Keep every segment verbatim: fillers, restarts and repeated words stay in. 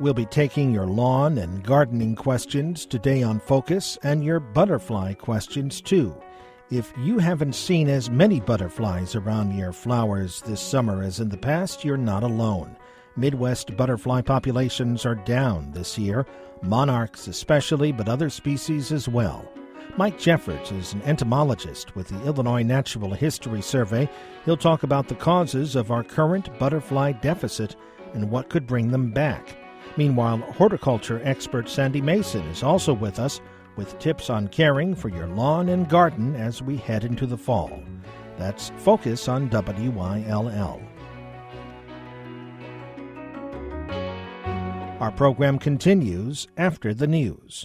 We'll be taking your lawn and gardening questions today on Focus, and your butterfly questions too. If you haven't seen as many butterflies around your flowers this summer as in the past, you're not alone. Midwest butterfly populations are down this year, monarchs especially, but other species as well. Mike Jeffords is an entomologist with the Illinois Natural History Survey. He'll talk about the causes of our current butterfly deficit and what could bring them back. Meanwhile, horticulture expert Sandy Mason is also with us with tips on caring for your lawn and garden as we head into the fall. That's Focus on W Y L L. Our program continues after the news.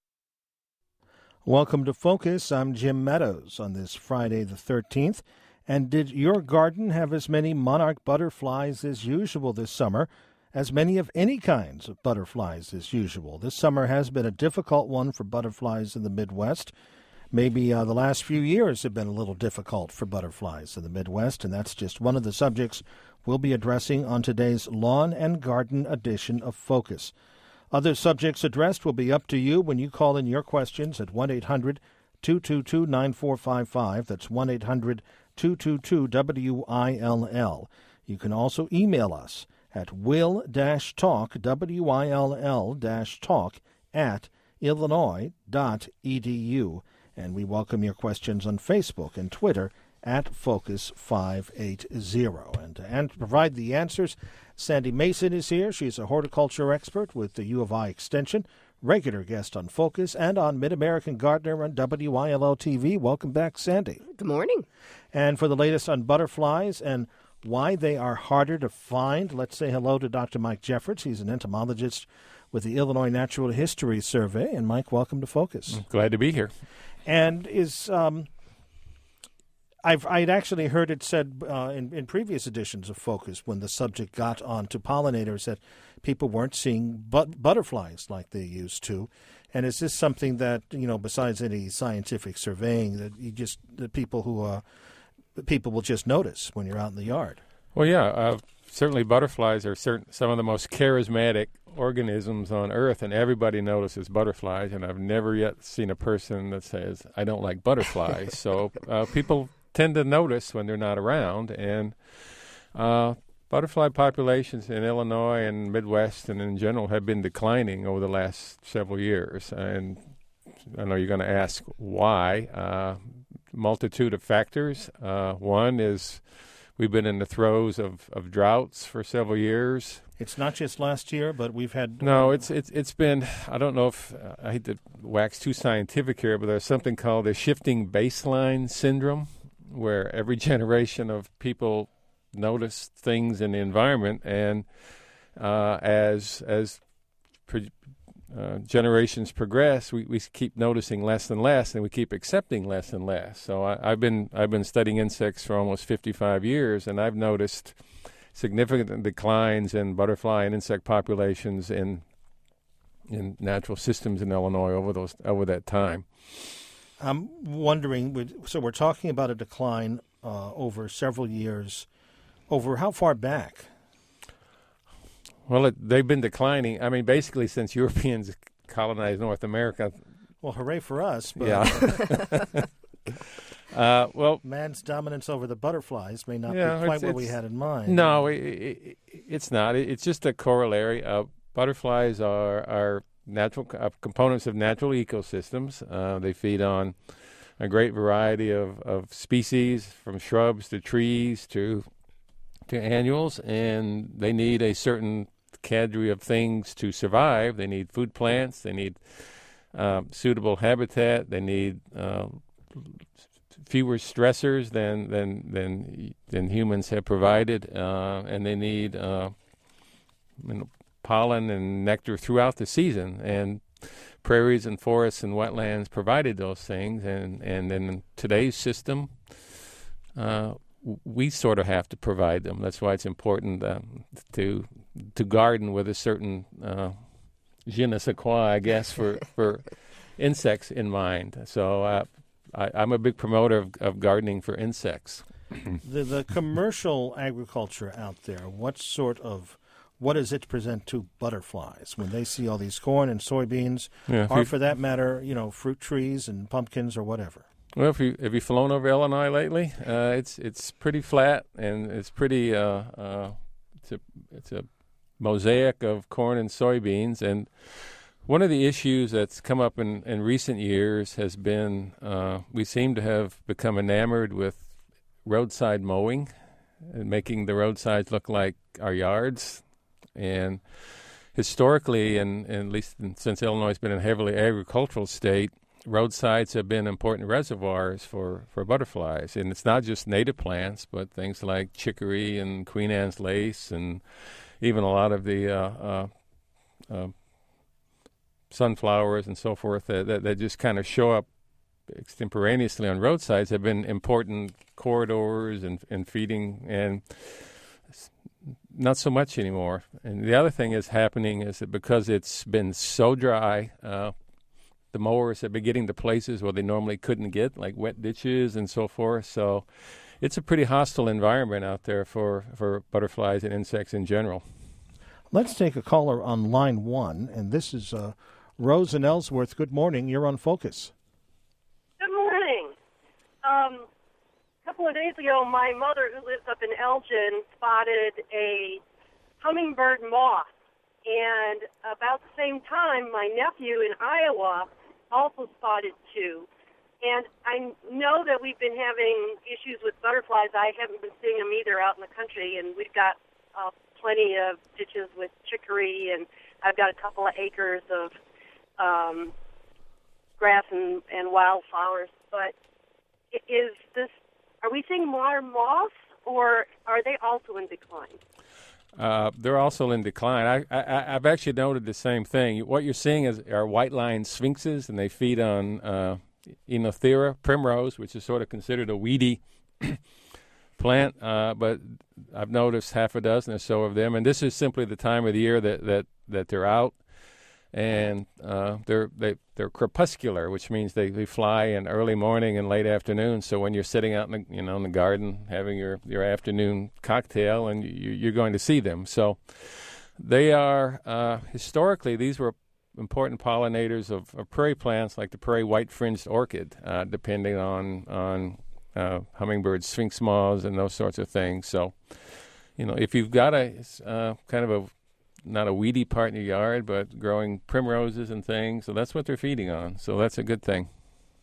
Welcome to Focus. I'm Jim Meadows on this Friday the thirteenth. And did your garden have as many monarch butterflies as usual this summer? As many of any kinds of butterflies as usual. This summer has been a difficult one for butterflies in the Midwest. Maybe uh, the last few years have been a little difficult for butterflies in the Midwest, and that's just one of the subjects we'll be addressing on today's Lawn and Garden edition of Focus. Other subjects addressed will be up to you when you call in your questions at one eight hundred two two two nine four five five. That's one eight hundred two two two W I L L. You can also email us at will-talk, W I L L talk, at illinois dot e d u. And we welcome your questions on Facebook and Twitter at Focus five eighty. And to, and to provide the answers, Sandy Mason is here. She's a horticulture expert with the U of I Extension, regular guest on Focus and on Mid-American Gardener on W I L L T V. Welcome back, Sandy. Good morning. And for the latest on butterflies and why they are harder to find, let's say hello to Doctor Mike Jeffords. He's an entomologist with the Illinois Natural History Survey. And Mike, welcome to Focus. Glad to be here. And is um, I've I'd actually heard it said uh, in, in previous editions of Focus when the subject got on to pollinators that people weren't seeing but butterflies like they used to. And is this something that, you know, besides any scientific surveying, that you just the people who uh, people will just notice when you're out in the yard? Well, yeah, uh, certainly butterflies are certain, some of the most charismatic organisms on Earth, and everybody notices butterflies, and I've never yet seen a person that says, I don't like butterflies. So uh, people tend to notice when they're not around, and uh, butterfly populations in Illinois and Midwest and in general have been declining over the last several years. And I know you're going to ask why. Uh, multitude of factors. Uh, one is we've been in the throes of, of droughts for several years. It's not just last year, but we've had... No, it's it's it's been, I don't know if, uh, I hate to wax too scientific here, but there's something called the shifting baseline syndrome, where every generation of people notice things in the environment, and uh, as as pre- uh, generations progress, we, we keep noticing less and less, and we keep accepting less and less. So I, I've been I've been studying insects for almost fifty-five years, and I've noticed significant declines in butterfly and insect populations in in natural systems in Illinois over those over that time. I'm wondering, so we're talking about a decline uh, over several years. Over how far back? Well, it, they've been declining. I mean, basically since Europeans colonized North America. Well, hooray for us. But yeah. uh, well, man's dominance over the butterflies may not yeah, be quite it's, what it's, we had in mind. No, it, it, it's not. It, it's just a corollary. Uh, butterflies are, are natural uh, components of natural ecosystems. Uh, they feed on a great variety of, of species, from shrubs to trees to to annuals, and they need a certain cadre of things to survive. They need food plants. They need uh, suitable habitat. They need uh, fewer stressors than than than than humans have provided, uh, and they need uh, you know, pollen and nectar throughout the season. And prairies and forests and wetlands provided those things, and and in today's system, uh, we sort of have to provide them. That's why it's important uh, to to garden with a certain uh, je ne sais quoi, I guess, for for insects in mind. So uh, I, I'm a big promoter of, of gardening for insects. the the commercial agriculture out there, what sort of what does it present to butterflies when they see all these corn and soybeans, yeah, or for that matter, you know, fruit trees and pumpkins or whatever? Well, if you have you flown over Illinois lately, uh, it's it's pretty flat and it's pretty uh, uh, it's a it's a mosaic of corn and soybeans. And one of the issues that's come up in, in recent years has been uh, we seem to have become enamored with roadside mowing and making the roadsides look like our yards. And historically, and, and at least in, since Illinois has been a heavily agricultural state, roadsides have been important reservoirs for, for butterflies. And it's not just native plants, but things like chicory and Queen Anne's lace and even a lot of the uh, uh, uh, sunflowers and so forth that, that, that just kind of show up extemporaneously on roadsides have been important corridors and, and feeding, and not so much anymore. And the other thing is happening is that because it's been so dry, uh, the mowers have been getting to places where they normally couldn't get, like wet ditches and so forth. So it's a pretty hostile environment out there for, for butterflies and insects in general. Let's take a caller on line one, and this is uh, Rose in Ellsworth. Good morning. You're on Focus. Good morning. Um, a couple of days ago, my mother, who lives up in Elgin, spotted a hummingbird moth. And about the same time, my nephew in Iowa also spotted two. And I know that we've been having issues with butterflies. I haven't been seeing them either out in the country, and we've got uh, plenty of ditches with chicory, and I've got a couple of acres of um, grass and, and wildflowers. But is this, are we seeing more moths, or are they also in decline? Uh, they're also in decline. I, I, I've actually noted the same thing. What you're seeing is are white-lined sphinxes, and they feed on uh, Enothera primrose, which is sort of considered a weedy plant. Uh, but I've noticed half a dozen or so of them, and this is simply the time of the year that, that, that they're out. And uh, they're they, they're crepuscular, which means they, they fly in early morning and late afternoon. So when you're sitting out in the you know in the garden having your, your afternoon cocktail, and you, you're going to see them. So they are uh, historically these were important pollinators of, of prairie plants like the prairie white-fringed orchid, uh, depending on on uh, hummingbird sphinx moths and those sorts of things. So you know if you've got a uh, kind of a not a weedy part in your yard, but growing primroses and things. So that's what they're feeding on. So that's a good thing.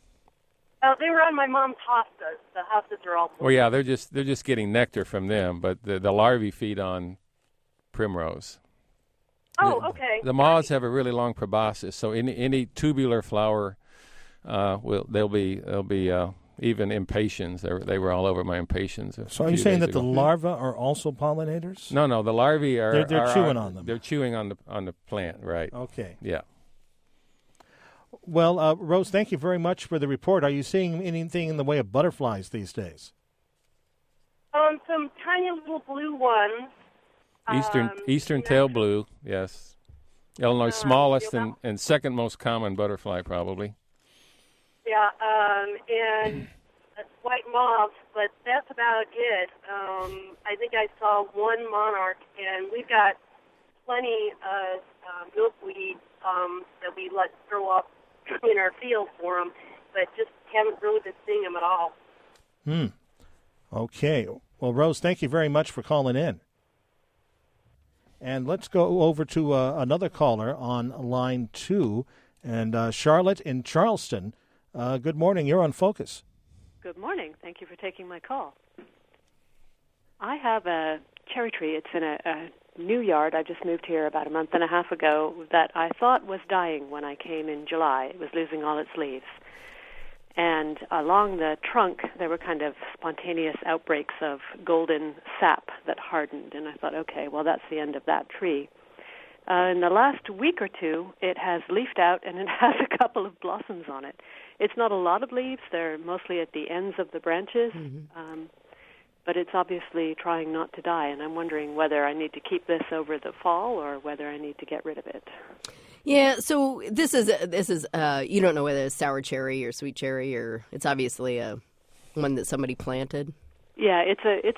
Oh, they were on my mom's hostas. The hostas are all. Well, yeah, they're just they're just getting nectar from them, but the the larvae feed on primrose. Oh, the, okay. The moths have a really long proboscis, so any any tubular flower uh, will they'll be they'll be uh, even impatiens. They were, they were all over my impatiens. So are you saying that ago. the larvae are also pollinators? No, no, the larvae are they're, they're are, chewing are, on them. They're chewing on the on the plant, right? Okay. Yeah. Well, uh, Rose, thank you very much for the report. Are you seeing anything in the way of butterflies these days? Um, some tiny little blue ones. Eastern um, Eastern tail blue, yes. Illinois' uh, smallest yeah. and, and second most common butterfly, probably. Yeah, um, and white moths, but that's about it. Um, I think I saw one monarch, and we've got plenty of uh, milkweed um, that we let grow up in our field for them, but just haven't really been seeing them at all. Hmm. Okay. Well, Rose, thank you very much for calling in. And let's go over to uh, another caller on line two, and uh, Charlotte in Charleston. Uh, good morning. You're on Focus. Good morning. Thank you for taking my call. I have a cherry tree. It's in a, a new yard. I just moved here about a month and a half ago that I thought was dying when I came in July. It was losing all its leaves. And along the trunk, there were kind of spontaneous outbreaks of golden sap that hardened. And I thought, okay, well, that's the end of that tree. Uh, in the last week or two, it has leafed out, and it has a couple of blossoms on it. It's not a lot of leaves. They're mostly at the ends of the branches. Mm-hmm. Um, but it's obviously trying not to die. And I'm wondering whether I need to keep this over the fall or whether I need to get rid of it. Yeah, so this is this is uh, you don't know whether it's sour cherry or sweet cherry, or it's obviously a one that somebody planted. Yeah, it's a it's a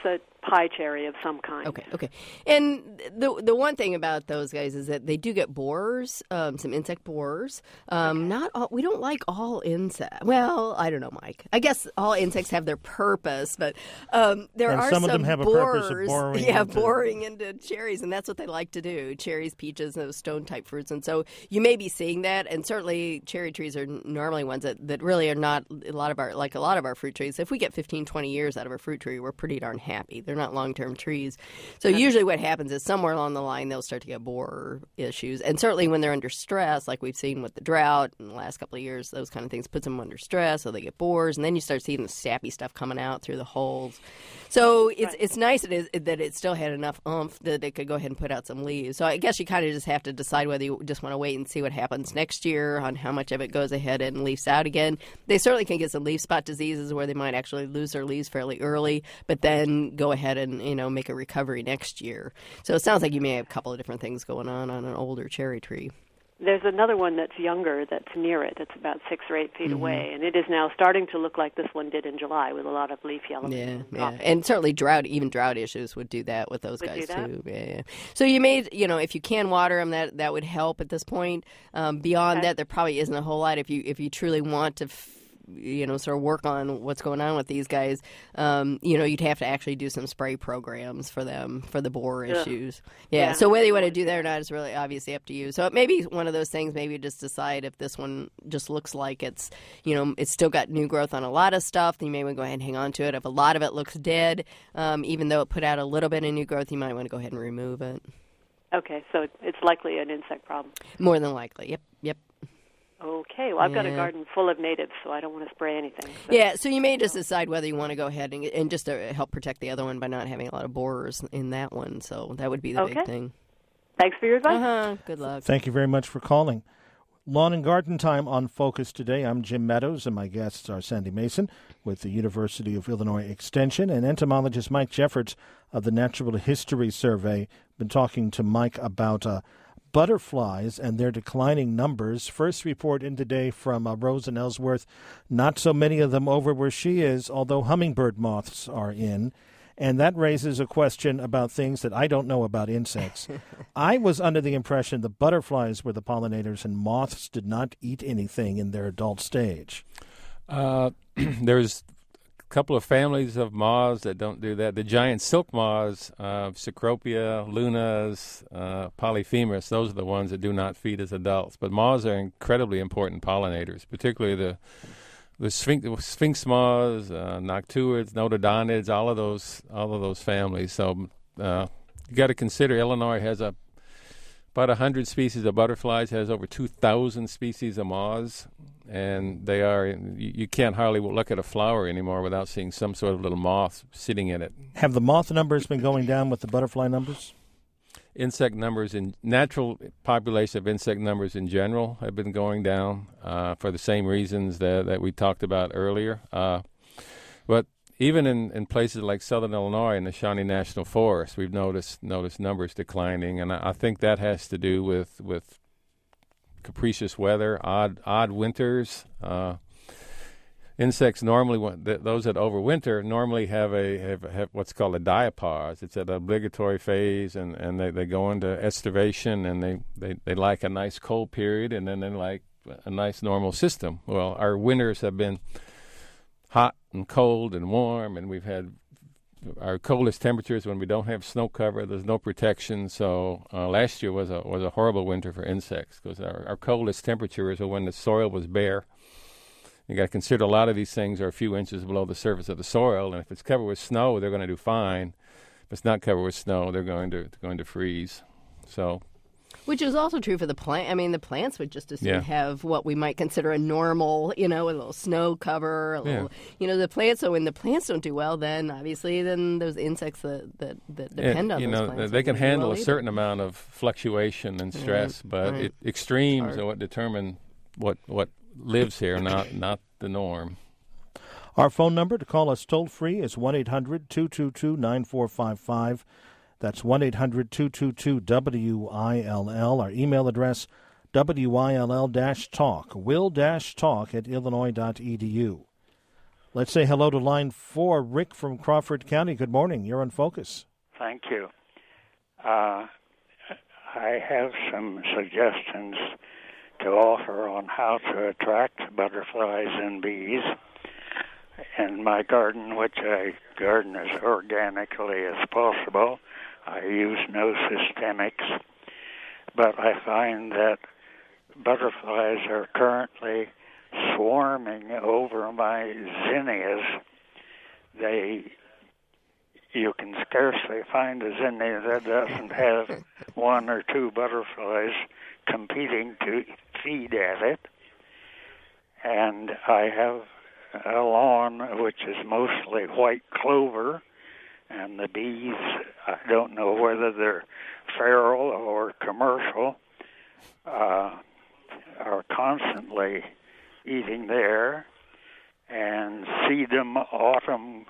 pie cherry of some kind. Okay, okay. And the the one thing about those guys is that they do get borers, um, some insect borers. Um, Okay. Not all. We don't like all insects. Well, I don't know, Mike. I guess all insects have their purpose, but um, there And are some some of them have a borers, purpose of boring yeah, into- boring into cherries, and that's what they like to do. Cherries, peaches, those stone-type fruits, and so you may be seeing that. And certainly, cherry trees are normally ones that, that really are not a lot of our like a lot of our fruit trees. If we get fifteen, twenty years out of a fruit tree, we're pretty darn happy. They're not long-term trees. So usually what happens is somewhere along the line they'll start to get borer issues. And certainly when they're under stress, like we've seen with the drought in the last couple of years, those kind of things puts them under stress, so they get borers, and then you start seeing the sappy stuff coming out through the holes. So it's Right. it's nice that it, that it still had enough oomph that it could go ahead and put out some leaves. So I guess you kind of just have to decide whether you just want to wait and see what happens next year on how much of it goes ahead and leaves out again. They certainly can get some leaf spot diseases where they might actually lose their leaves fairly early, but then go ahead and, you know, make a recovery next year. So it sounds like you may have a couple of different things going on on an older cherry tree. There's another one that's younger that's near it. It's about six or eight feet Mm-hmm. away, and it is now starting to look like this one did in July with a lot of leaf yellow. Yeah, yeah, and certainly drought, even drought issues would do that with those Would guys do that? too. Yeah, yeah. So you may, you know, if you can water them, that that would help at this point. Um, beyond Okay. that, there probably isn't a whole lot. If you if you truly want to, f- you know, sort of work on what's going on with these guys, um, you know, you'd have to actually do some spray programs for them for the borer Ugh. issues. Yeah. Yeah. So whether you want to do that or not is really obviously up to you. So it may be one of those things. Maybe just decide if this one just looks like it's, you know, it's still got new growth on a lot of stuff. Then you may want to go ahead and hang on to it. If a lot of it looks dead, um, even though it put out a little bit of new growth, you might want to go ahead and remove it. Okay, so it's likely an insect problem. More than likely. Yep. Yep. Okay, well, I've got a Yeah. garden full of natives, so I don't want to spray anything. So. Yeah, so you may just decide whether you want to go ahead and, and just to help protect the other one by not having a lot of borers in that one. So that would be the Okay. big thing. Thanks for your advice. Uh-huh. Good luck. Thank you very much for calling. Lawn and Garden Time on Focus today. I'm Jim Meadows, and my guests are Sandy Mason with the University of Illinois Extension and entomologist Mike Jeffords of the Natural History Survey. Been talking to Mike about uh, butterflies and their declining numbers. First report in today from uh, Rose in Ellsworth. Not so many of them over where she is, although hummingbird moths are in. And that raises a question about things that I don't know about insects. I was under the impression that butterflies were the pollinators and moths did not eat anything in their adult stage. Uh, there's a couple of families of moths that don't do that. The giant silk moths, uh, Cecropia, lunas, uh, Polyphemus, those are the ones that do not feed as adults. But moths are incredibly important pollinators, particularly the the sphinx, sphinx moths, uh, noctuids, notodontids, all of those, all of those families. So uh, you got to consider Illinois has a about a hundred species of butterflies, has over two thousand species of moths, and they are you, you can't hardly look at a flower anymore without seeing some sort of little moth sitting in it. Have the moth numbers been going down with the butterfly numbers? Insect numbers in natural population of insect numbers in general have been going down uh, for the same reasons that, that we talked about earlier. Uh, but even in, in places like southern Illinois in the Shawnee National Forest, we've noticed noticed numbers declining, and I, I think that has to do with with capricious weather, odd odd winters. Uh, Insects normally, th- those that overwinter, normally have a have, have what's called a diapause. It's an obligatory phase, and, and they, they go into estivation, and they, they, they like a nice cold period, and then they like a nice normal system. Well, our winters have been hot and cold and warm, and we've had our coldest temperatures when we don't have snow cover. There's no protection. So uh, last year was a was a horrible winter for insects because our, our coldest temperatures are when the soil was bare. You got to consider a lot of these things are a few inches below the surface of the soil, and if it's covered with snow, they're going to do fine. If it's not covered with snow, they're going to they're going to freeze. So, Which is also true for the plant. I mean, the plants would just as soon Yeah. have what we might consider a normal, you know, a little snow cover, a little, you know, the plants. So when the plants don't do well, then obviously, then those insects that that, that depend and, on you those know, plants they aren't can gonna do handle well a either. certain amount of fluctuation and stress, but right. it, extremes Hard. are what determine what what lives here, not not the norm. Our phone number to call us toll-free is one eight hundred two two two nine four five five. That's one eight hundred two two two W I L L. Our email address, W I L L talk, will-talk at illinois dot e d u. Let's say hello to line four, Rick from Crawford County. Good morning. You're on Focus. Thank you. Uh, I have some suggestions to offer on how to attract butterflies and bees. In my garden, which I garden as organically as possible, I use no systemics, but I find that butterflies are currently swarming over my zinnias. They, you can scarcely find a zinnia that doesn't have one or two butterflies competing to feed at it. And I have a lawn which is mostly white clover, and the bees, I don't know whether they're feral or commercial, uh, are constantly eating there. And sedum autumn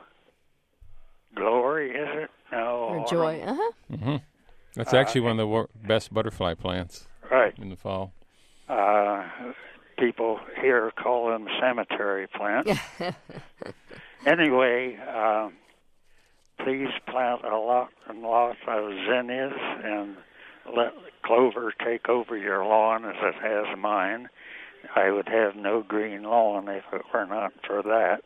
glory, is it? No. Or joy, uh-huh. Mm-hmm. That's actually uh, one of the wor- best butterfly plants. Right. In the fall. Uh, people here call them cemetery plants. Anyway, uh, please plant a lot and lot of zinnias and let clover take over your lawn as it has mine. I would have no green lawn if it were not for that.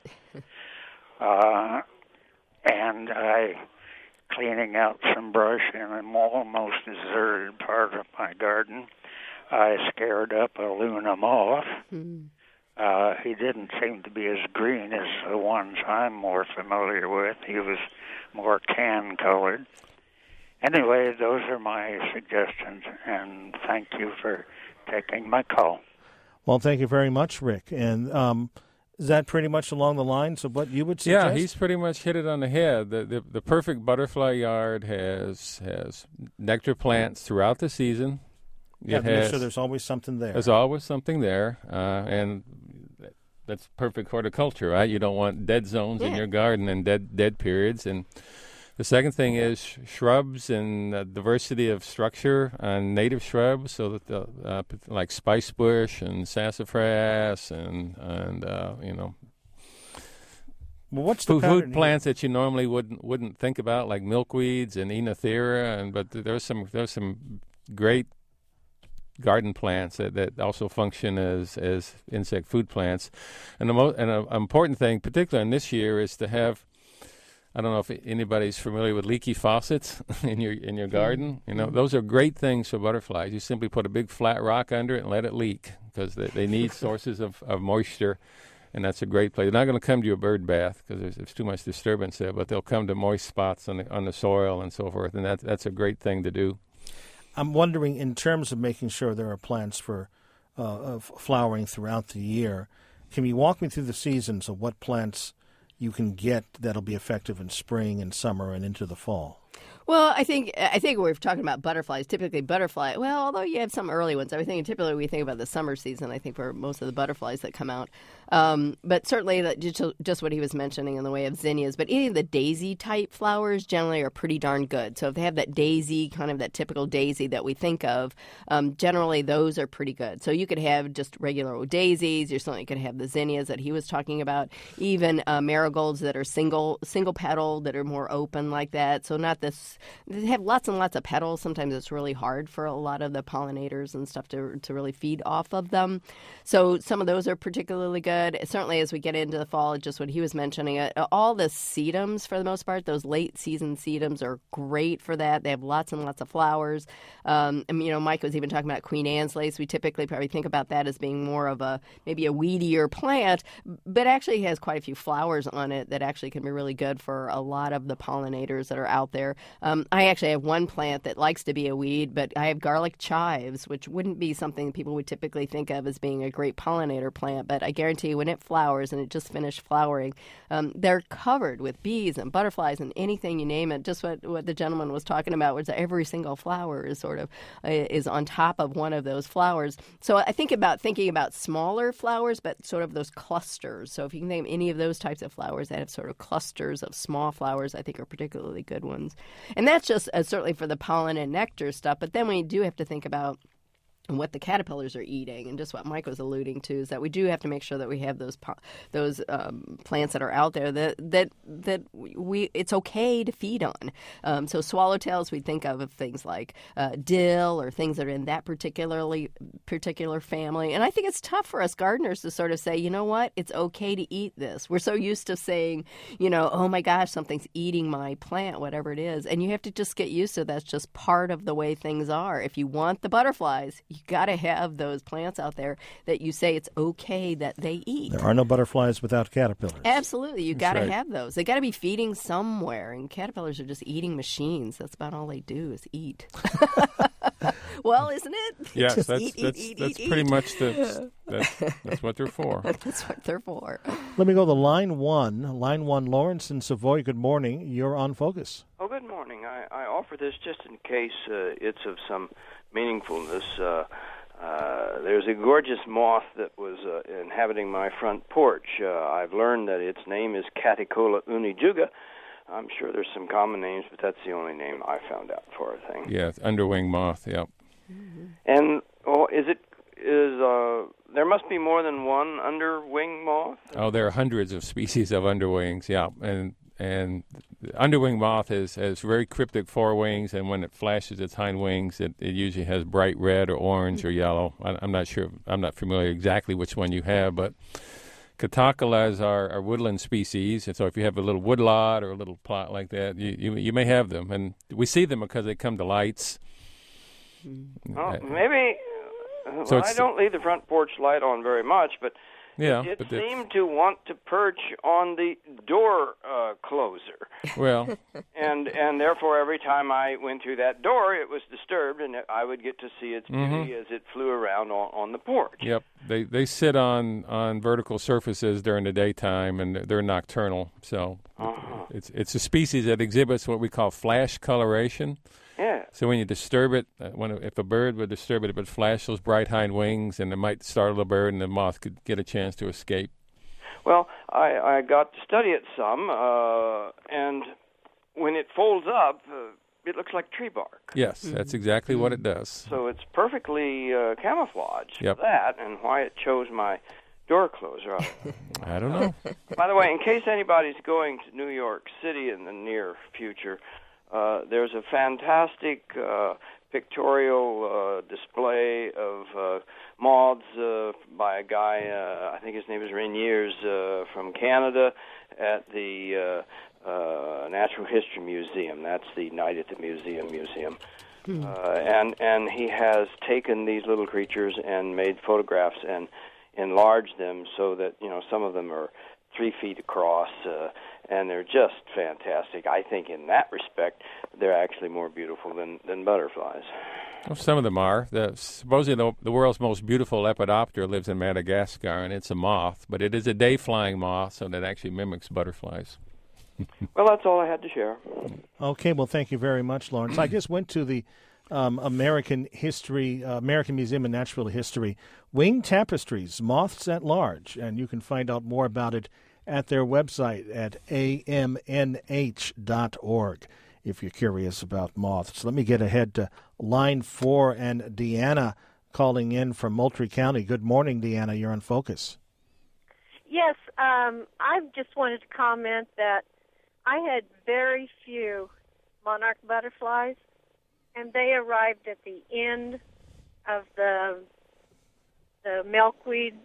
Uh, and I cleaning out some brush in an almost deserted part of my garden. I scared up a Luna moth. Mm. Uh, he didn't seem to be as green as the ones I'm more familiar with. He was more tan-colored. Anyway, those are my suggestions, and thank you for taking my call. Well, thank you very much, Rick. And um, is that pretty much along the lines of what you would suggest? Yeah, he's pretty much hit it on the head. The the, the perfect butterfly yard has has nectar plants throughout the season. Yeah, it has, so there's always something there. There's always something there, uh, and that's perfect horticulture, right? You don't want dead zones yeah. in your garden and dead dead periods. And the second thing is sh- shrubs and uh, diversity of structure on native shrubs, so that the uh, like spicebush and sassafras and and uh, you know. Well, what's the food, pattern food plants that you normally wouldn't wouldn't think about, like milkweeds and Enothera, and but there's some there's some great garden plants that, that also function as, as insect food plants. And the mo- and an important thing, particularly in this year, is to have, I don't know if anybody's familiar with leaky faucets in your in your garden. You know, those are great things for butterflies. You simply put a big flat rock under it and let it leak, because they, they need sources of, of moisture, and that's a great place. They're not going to come to your bird bath because there's, there's too much disturbance there, but they'll come to moist spots on the, on the soil and so forth, and that, that's a great thing to do. I'm wondering, in terms of making sure there are plants for uh, of flowering throughout the year, can you walk me through the seasons of what plants you can get that'll be effective in spring and summer and into the fall? Well, I think I think we're talking about butterflies. Typically, butterfly. Well, although you have some early ones, I think typically we think about the summer season. I think for most of the butterflies that come out, um, but certainly that just, just what he was mentioning in the way of zinnias. But any of the daisy type flowers generally are pretty darn good. So if they have that daisy, kind of that typical daisy that we think of, um, generally those are pretty good. So you could have just regular old daisies. You certainly could have the zinnias that he was talking about, even uh, marigolds that are single single petal that are more open like that. So not this. They have lots and lots of petals. Sometimes it's really hard for a lot of the pollinators and stuff to to really feed off of them. So some of those are particularly good. Certainly as we get into the fall, just what he was mentioning, uh, all the sedums for the most part, those late season sedums are great for that. They have lots and lots of flowers. Um, and, you know, Mike was even talking about Queen Anne's lace. We typically probably think about that as being more of a maybe a weedier plant, but actually has quite a few flowers on it that actually can be really good for a lot of the pollinators that are out there. Um, I actually have one plant that likes to be a weed, but I have garlic chives, which wouldn't be something people would typically think of as being a great pollinator plant. But I guarantee you when it flowers, and it just finished flowering, um, they're covered with bees and butterflies and anything you name it. Just what, what the gentleman was talking about was that every single flower is sort of uh, is on top of one of those flowers. So I think about thinking about smaller flowers, but sort of those clusters. So if you can name any of those types of flowers that have sort of clusters of small flowers, I think are particularly good ones. And that's just uh, certainly for the pollen and nectar stuff. But then we do have to think about and what the caterpillars are eating, and just what Mike was alluding to is that we do have to make sure that we have those po- those um, plants that are out there that that that we it's okay to feed on. Um, so swallowtails, we think of of things like uh, dill or things that are in that particularly particular family. And I think it's tough for us gardeners to sort of say, you know what, it's okay to eat this. We're so used to saying, you know, oh my gosh, something's eating my plant, whatever it is, and you have to just get used to that's just part of the way things are. If you want the butterflies, you got to have those plants out there that you say it's okay that they eat. There are no butterflies without caterpillars. Absolutely. You got to right. have those. They got to be feeding somewhere, and caterpillars are just eating machines. That's about all they do is eat. Well, isn't it? Yes, Just that's eat, that's eat, eat, that's eat, pretty eat. much the that's, that's what they're for. That's what they're for. Let me go to line one. Line one, Lawrence in Savoy. Good morning. You're on Focus. Oh, good morning. I, I offer this just in case uh, it's of some meaningfulness. Uh, uh, there's a gorgeous moth that was uh, inhabiting my front porch. Uh, I've learned that its name is Caticola unijuga. I'm sure there's some common names, but that's the only name I found out for a thing. Yeah, underwing moth. Yep. And oh, is it is uh, there must be more than one underwing moth? Oh, there are hundreds of species of underwings. Yeah, and and the underwing moth is has very cryptic forewings, and when it flashes its hind wings, it, it usually has bright red or orange or yellow. I, I'm not sure. I'm not familiar exactly which one you have, but Catacolas are, are woodland species, and so if you have a little woodlot or a little plot like that, you, you you may have them, and we see them because they come to lights. Oh, maybe. Uh, So well, it's- I don't leave the front porch light on very much, but Yeah, it, it but it's- seemed to want to perch on the door uh, closer, Well, and and therefore every time I went through that door, it was disturbed, and I would get to see its beauty as it flew around on, on the porch. yep. They they sit on, on vertical surfaces during the daytime, and they're nocturnal. So Uh-huh. it's it's a species that exhibits what we call flash coloration. Yeah. So when you disturb it, uh, when if a bird would disturb it, it would flash those bright hind wings, and it might startle the bird, and the moth could get a chance to escape. Well, I, I got to study it some, uh, and when it folds up, uh, it looks like tree bark. Yes, that's exactly what it does. So it's perfectly uh, camouflaged Yep. for that, and why it chose my door closer. I don't know. By the way, in case anybody's going to New York City in the near future, uh, there's a fantastic uh, pictorial uh, display of uh, moths uh, by a guy, uh, I think his name is Reniers, uh, from Canada at the uh, uh, Natural History Museum. That's the Night at the Museum Museum. Uh, and, and he has taken these little creatures and made photographs and enlarged them so that, you know, some of them are three feet across, uh, and they're just fantastic. I think in that respect, they're actually more beautiful than, than butterflies. Well, some of them are. The, supposedly the, the world's most beautiful Lepidoptera lives in Madagascar, and it's a moth, but it is a day-flying moth, so that actually mimics butterflies. Well, that's all I had to share. Okay, well, thank you very much, Lawrence. I just went to the um, American History, uh, American Museum of Natural History, Winged Tapestries, Moths at Large, and you can find out more about it at their website at a m n h dot org if you're curious about moths. Let me get ahead to line four and Deanna calling in from Moultrie County. Good morning, Deanna. You're on Focus. Yes, um, I just wanted to comment that I had very few monarch butterflies, and they arrived at the end of the the milkweed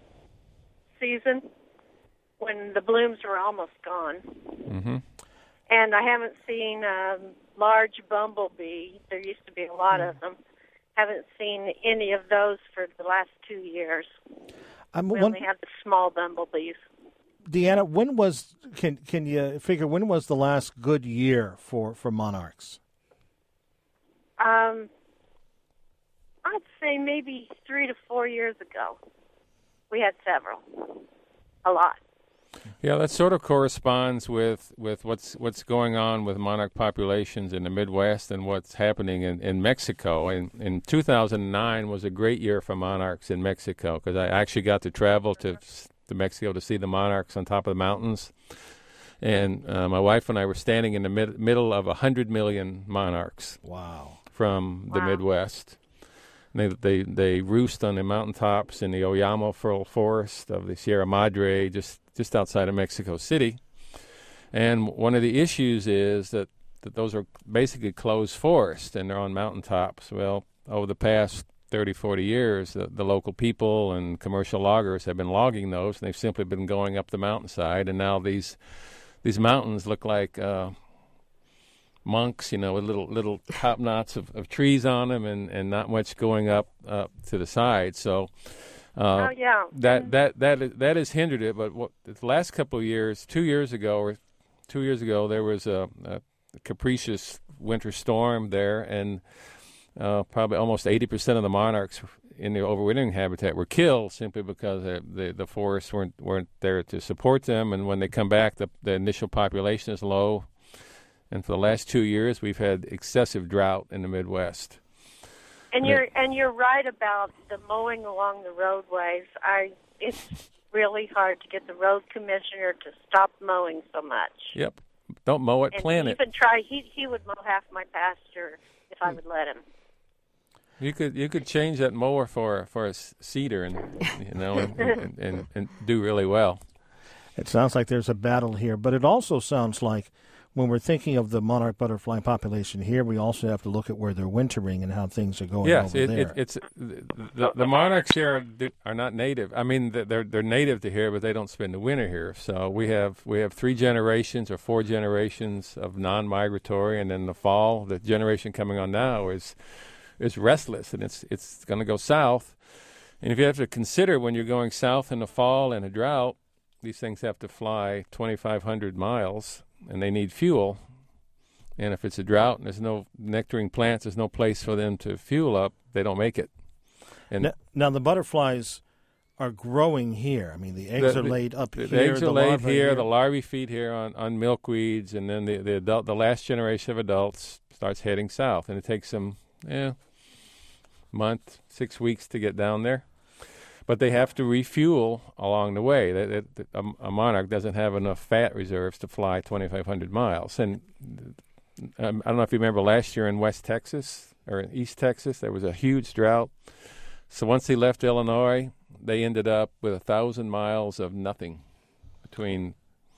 season when the blooms were almost gone. Mm-hmm. And I haven't seen a large bumblebee. There used to be a lot of them. Haven't seen any of those for the last two years. I'm We one, only have the small bumblebees. Deanna, when was can can you figure when was the last good year for, for monarchs? Um, I'd say maybe three to four years ago. We had several. A lot. Yeah, that sort of corresponds with, with what's what's going on with monarch populations in the Midwest and what's happening in, in Mexico. And in two thousand nine was a great year for monarchs in Mexico because I actually got to travel to to Mexico to see the monarchs on top of the mountains. And uh, my wife and I were standing in the mid- middle of one hundred million monarchs Wow. from the Wow. Midwest. They, they they roost on the mountaintops in the Oyama Fir Forest of the Sierra Madre, just, just outside of Mexico City. And one of the issues is that, that those are basically closed forests, and they're on mountaintops. Well, over the past thirty, forty years, the, the local people and commercial loggers have been logging those, and they've simply been going up the mountainside, and now these these mountains look like uh, monks, you know, with little little top knots of, of trees on them, and, and not much going up up to the side. So uh, oh, yeah. that that that is, that has hindered it. But what, the last couple of years, two years ago or two years ago, there was a, a capricious winter storm there, and uh, probably almost eighty percent of the monarchs in the overwintering habitat were killed simply because the, the the forests weren't weren't there to support them. And when they come back, the the initial population is low. And for the last two years, we've had excessive drought in the Midwest. And you're and you're right about the mowing along the roadways. I it's really hard to get the road commissioner to stop mowing so much. Yep, don't mow it, and plant it. Even try. He he would mow half my pasture if I would let him. You could you could change that mower for for a cedar, and you know, and, and, and, and do really well. It sounds like there's a battle here, but it also sounds like when we're thinking of the monarch butterfly population here, we also have to look at where they're wintering and how things are going yes, over it, there. Yes, it, it's the, the monarchs here are, are not native. I mean, they're they're native to here, but they don't spend the winter here. So we have we have three generations or four generations of non-migratory, and in the fall, the generation coming on now is is restless, and it's it's going to go south. And if you have to consider when you're going south in the fall in a drought, these things have to fly twenty-five hundred miles. And they need fuel, and if it's a drought and there's no nectaring plants, there's no place for them to fuel up, they don't make it. And now, now the butterflies are growing here. I mean, the eggs the, are laid up the, here. The eggs are the laid larvae here, here. The larvae feed here on, on milkweeds, and then the the adult, the last generation of adults starts heading south, and it takes them yeah, month, six weeks to get down there. But they have to refuel along the way. They, they, a, a monarch doesn't have enough fat reserves to fly twenty-five hundred miles. And um, I don't know if you remember last year in West Texas or in East Texas, there was a huge drought. So once they left Illinois, they ended up with a thousand miles of nothing between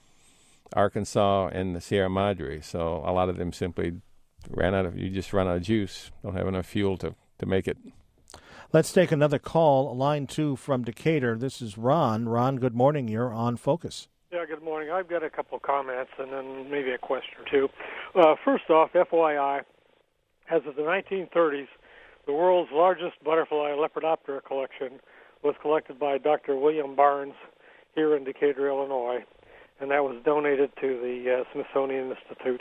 Arkansas and the Sierra Madre. So a lot of them simply ran out of, you just run out of juice, don't have enough fuel to, to make it. Let's take another call, line two from Decatur. This is Ron. Ron, good morning. You're on Focus. Yeah, good morning. I've got a couple of comments and then maybe a question or two. Uh, first off, F Y I, as of the nineteen thirties, the world's largest butterfly Lepidoptera collection was collected by Doctor William Barnes here in Decatur, Illinois, and that was donated to the uh, Smithsonian Institute.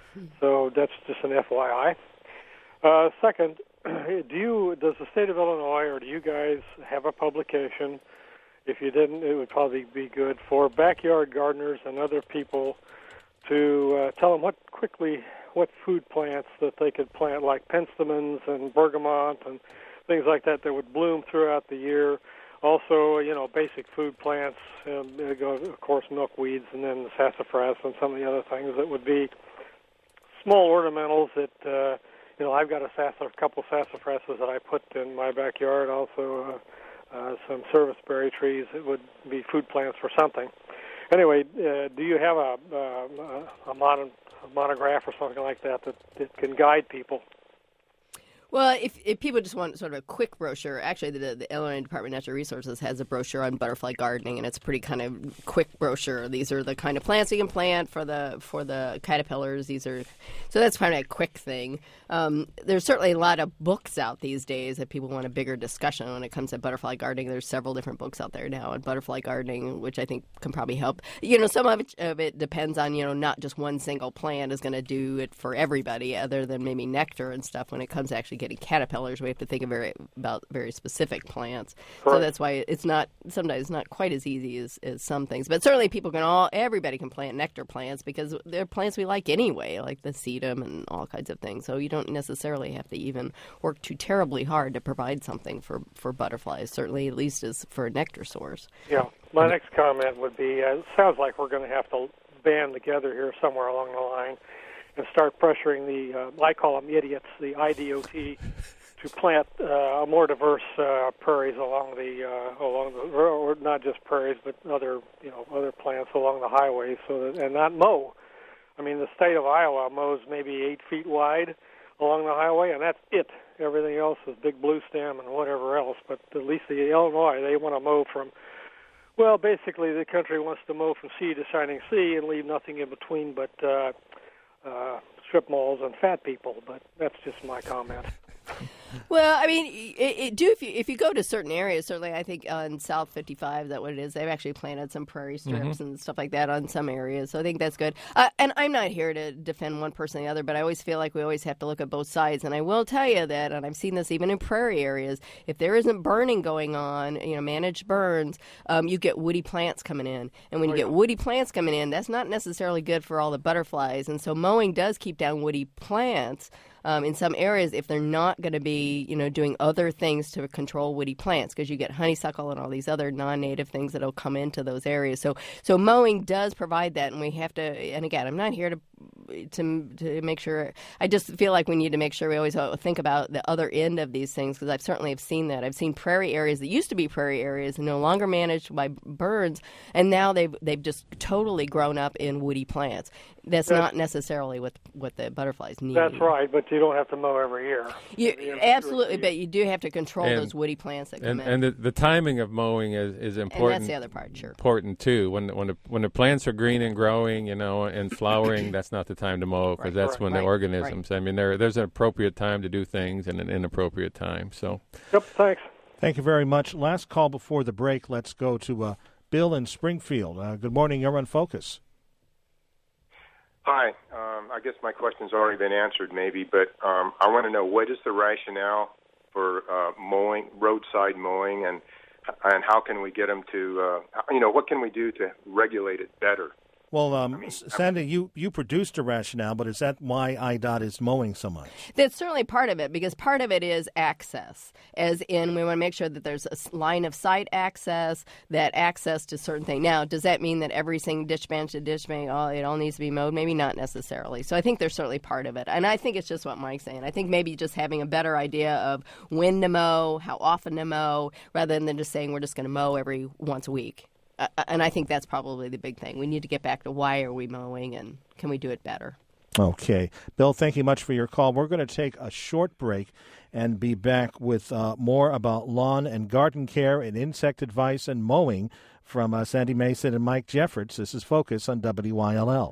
So that's just an F Y I. Uh, second, do you, does the state of Illinois or do you guys have a publication? If you didn't, it would probably be good for backyard gardeners and other people to uh, tell them what quickly, what food plants that they could plant, like penstemons and bergamot and things like that that would bloom throughout the year. Also, you know, basic food plants, um, of course, milkweeds, and then the sassafras and some of the other things that would be small ornamentals that, uh, you know, I've got a, sass- a couple sassafrasses that I put in my backyard, also uh, uh, some serviceberry trees that would be food plants for something. Anyway, uh, do you have a, uh, a, mon- a monograph or something like that, that that can guide people? Well, if, if people just want sort of a quick brochure, actually the, the Illinois Department of Natural Resources has a brochure on butterfly gardening, and it's a pretty kind of quick brochure. These are the kind of plants you can plant for the for the caterpillars. These are so that's kind of a quick thing. Um, there's certainly a lot of books out these days that people want a bigger discussion when it comes to butterfly gardening. There's several different books out there now on butterfly gardening, which I think can probably help. You know, some of it, of it depends on, you know, not just one single plant is going to do it for everybody, other than maybe nectar and stuff. When it comes to actually getting caterpillars, we have to think of very about very specific plants. Correct. So that's why it's not sometimes not quite as easy as, as some things. But certainly people can all everybody can plant nectar plants because they're plants we like anyway, like the sedum and all kinds of things. So you don't necessarily have to even work too terribly hard to provide something for, for butterflies, certainly at least as for a nectar source. Yeah. My next comment would be, uh, it sounds like we're going to have to band together here somewhere along the line and start pressuring the, uh, I call them idiots, the I D O T, to plant uh, more diverse uh, prairies along the uh, along the or not just prairies but other you know other plants along the highways, so that, and not mow. I mean, the state of Iowa mows maybe eight feet wide along the highway, and that's it. Everything else is big blue stem and whatever else. But at least the Illinois, they want to mow from, well, basically the country wants to mow from sea to shining sea and leave nothing in between but uh, uh, strip malls and fat people. But that's just my comment. Well, I mean, it, it do if you if you go to certain areas. Certainly, I think on South fifty-five, is that what it is? They've actually planted some prairie strips mm-hmm. and stuff like that on some areas. So I think that's good. Uh, and I'm not here to defend one person or the other, but I always feel like we always have to look at both sides. And I will tell you that, and I've seen this even in prairie areas, if there isn't burning going on, you know, managed burns, um, you get woody plants coming in. And when you oh, yeah. get woody plants coming in, that's not necessarily good for all the butterflies. And so mowing does keep down woody plants. Um, in some areas, if they're not going to be, you know, doing other things to control woody plants, because you get honeysuckle and all these other non-native things that'll come into those areas. So, so mowing does provide that, and we have to. And again, I'm not here to to to make sure. I just feel like we need to make sure we always think about the other end of these things, because I've certainly have seen that. I've seen prairie areas that used to be prairie areas and no longer managed by birds, and now they've they've just totally grown up in woody plants. That's, that's not necessarily what what the butterflies need. That's right, but you don't have to mow every year. You, absolutely, but you do have to control and, those woody plants that come and, in. And the, the timing of mowing is, is important. And that's the other part, sure. Important too. When when the when the plants are green and growing, you know, and flowering, that's not the time to mow, because right, that's right, when right, the organisms. Right. I mean, there there's an appropriate time to do things and an inappropriate time. So. Yep. Thanks. Thank you very much. Last call before the break. Let's go to uh, Bill in Springfield. Uh, good morning. You're on Focus. Hi. Um, I guess my question's already been answered, maybe, but um, I want to know, what is the rationale for uh, mowing, roadside mowing, and and how can we get them to, uh, you know, what can we do to regulate it better? Well, um, I mean, Sandy, you, you produced a rationale, but is that why I D O T is mowing so much? That's certainly part of it, because part of it is access, as in we want to make sure that there's a line of sight access, that access to certain things. Now, does that mean that every single ditch bench to ditch bank, all, it all needs to be mowed? Maybe not necessarily. So I think there's certainly part of it. And I think it's just what Mike's saying. I think maybe just having a better idea of when to mow, how often to mow, rather than just saying we're just going to mow every once a week. Uh, and I think that's probably the big thing. We need to get back to why are we mowing and can we do it better? Okay. Bill, thank you much for your call. We're going to take a short break and be back with uh, more about lawn and garden care and insect advice and mowing from uh, Sandy Mason and Mike Jeffords. This is Focus on W Y L L.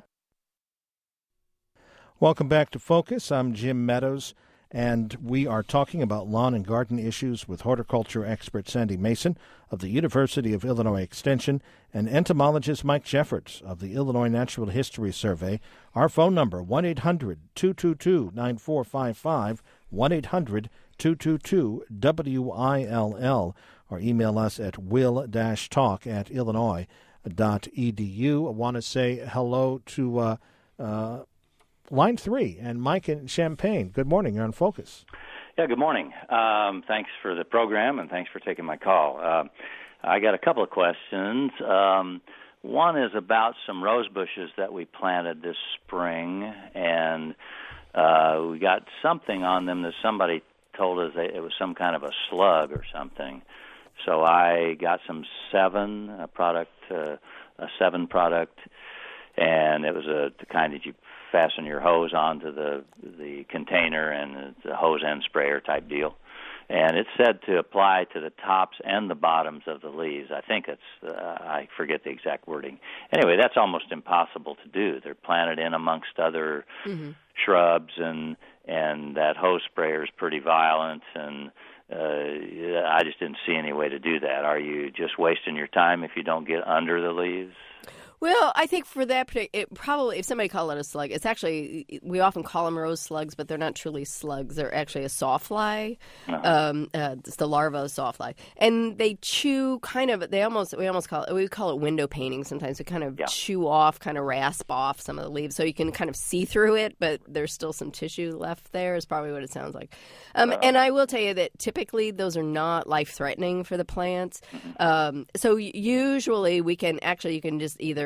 Welcome back to Focus. I'm Jim Meadows, and we are talking about lawn and garden issues with horticulture expert Sandy Mason of the University of Illinois Extension and entomologist Mike Jeffords of the Illinois Natural History Survey. Our phone number, one eight hundred two two two nine four five five, one eight hundred two two two W I L L, or email us at will-talk at illinois dot e d u. I want to say hello to uh, uh, Line three, and Mike in Champaign. Good morning. You're on Focus. Yeah, good morning. Um, thanks for the program, and thanks for taking my call. Uh, I got a couple of questions. Um, one is about some rose bushes that we planted this spring, and uh, we got something on them that somebody told us that it was some kind of a slug or something. So I got some Seven, a product, uh, a Seven product, and it was a the kind that you fasten your hose onto the the container, and it's a hose end sprayer type deal. And it said to apply to the tops and the bottoms of the leaves. I think it's, uh, I forget the exact wording. Anyway, that's almost impossible to do. They're planted in amongst other mm-hmm. shrubs, and and that hose sprayer is pretty violent, and uh, I just didn't see any way to do that. Are you just wasting your time if you don't get under the leaves? Well, I think for that particular, it probably, if somebody called it a slug, it's actually, we often call them rose slugs, but they're not truly slugs. They're actually a sawfly. Uh-huh. Um, uh, it's the larva of sawfly. And they chew kind of, they almost, we almost call it, we call it window painting sometimes. They kind of yeah. chew off, kind of rasp off some of the leaves. So you can kind of see through it, but there's still some tissue left there is probably what it sounds like. Um, uh-huh. And I will tell you that typically those are not life-threatening for the plants. Mm-hmm. Um, so usually we can, actually you can just either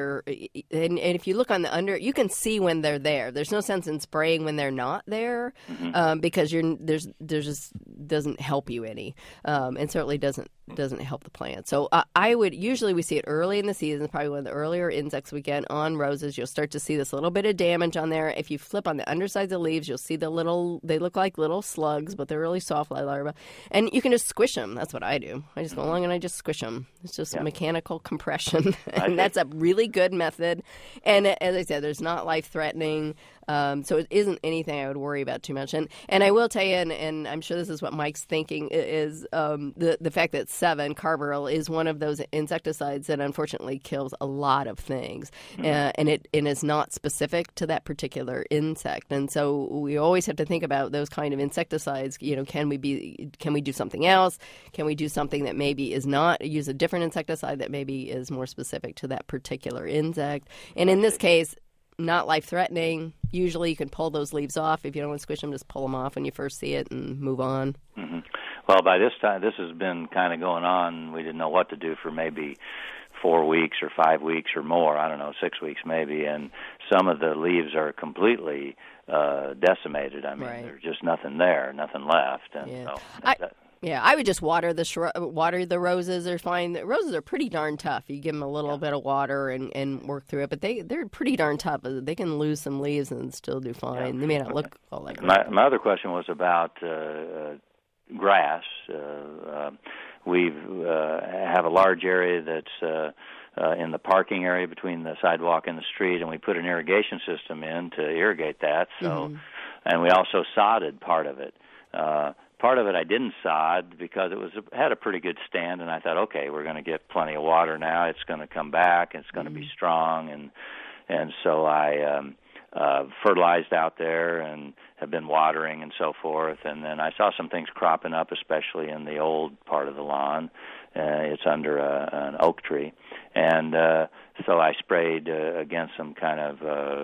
they're and, and if you look on the under, you can see when they're there. There's no sense in spraying when they're not there, mm-hmm. um, because you're there's there's just doesn't help you any, um, and certainly doesn't doesn't help the plant. So uh, I would usually we see it early in the season. Probably one of the earlier insects we get on roses. You'll start to see this little bit of damage on there. If you flip on the undersides of the leaves, you'll see the little. They look like little slugs, but they're really soft like larvae, and you can just squish them. That's what I do. I just go along and I just squish them. It's just yeah. mechanical compression, and that's a really good method. And as I said, there's not life-threatening, um, so it isn't anything I would worry about too much. And and I will tell you, and, and I'm sure this is what Mike's thinking, is um, the the fact that seven carbaryl is one of those insecticides that unfortunately kills a lot of things, mm-hmm. uh, and it and is not specific to that particular insect. And so we always have to think about those kind of insecticides. You know, can we be can we do something else? Can we do something that maybe is not use a different insecticide that maybe is more specific to that particular insect? And in this case, not life-threatening. Usually you can pull those leaves off. If you don't want to squish them, just pull them off when you first see it and move on. Mm-hmm. Well, by this time, this has been kind of going on. We didn't know what to do for maybe four weeks or five weeks or more. I don't know, six weeks maybe. And some of the leaves are completely uh, decimated. I mean, right. there's just nothing there, nothing left. And yeah. so I, that, Yeah, I would just water the shrub, water the roses. They're fine. The roses are pretty darn tough. You give them a little yeah. bit of water and, and work through it, but they they're pretty darn tough. They can lose some leaves and still do fine. Yeah. They may not look all that great. My, my other question was about uh, uh, grass. Uh, uh, we uh, have a large area that's uh, uh, in the parking area between the sidewalk and the street, and we put an irrigation system in to irrigate that. So, mm-hmm. and we also sodded part of it. Uh, Part of it I didn't sod because it was had a pretty good stand, and I thought, okay, we're going to get plenty of water now. It's going to come back. It's going mm-hmm. to be strong, and and so I um, uh, fertilized out there and have been watering and so forth. And then I saw some things cropping up, especially in the old part of the lawn. Uh, it's under a, an oak tree, and uh, so I sprayed uh, against some kind of